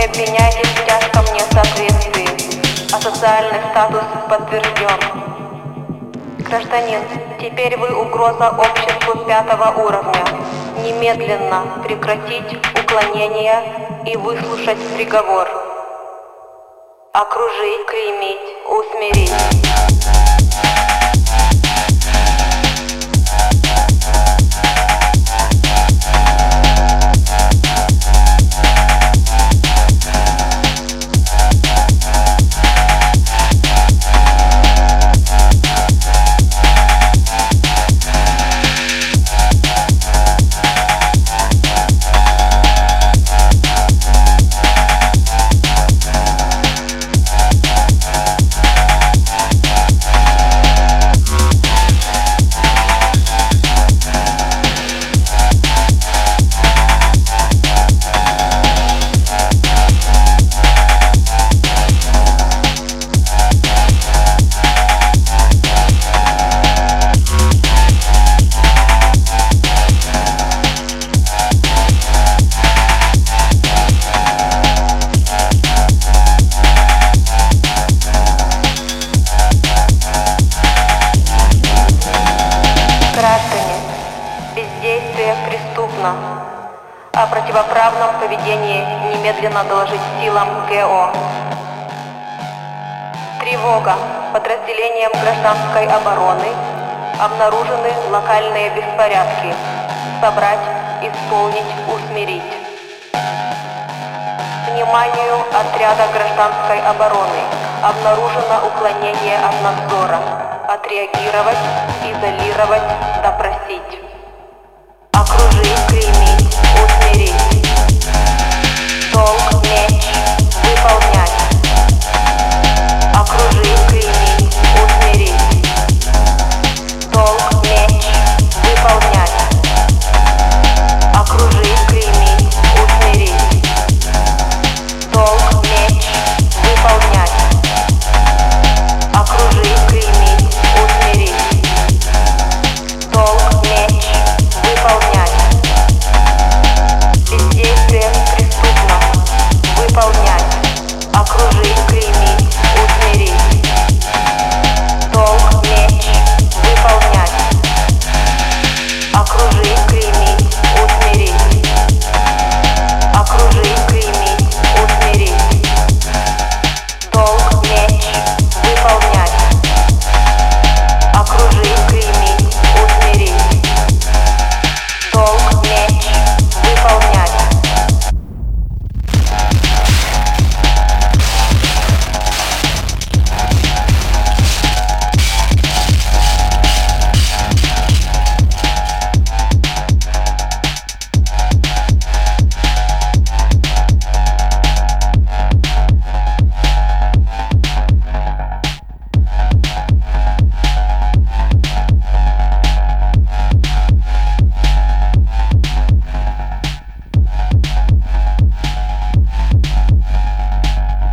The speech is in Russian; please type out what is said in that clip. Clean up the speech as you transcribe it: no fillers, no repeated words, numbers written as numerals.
Вы обвиняетесь в тяжком несоответствии, а социальный статус подтвержден. Гражданин, теперь вы угроза обществу 5-го уровня. Немедленно прекратить уклонение и выслушать приговор. Окружить, клеймить, усмирить. Граждане, бездействие преступно. О противоправном поведении немедленно доложить силам ГО. Тревога. Подразделениям гражданской обороны обнаружены локальные беспорядки. Собрать, исполнить, усмирить. Вниманию отряда гражданской обороны. Обнаружено уклонение от надзора. Отреагировать, изолировать,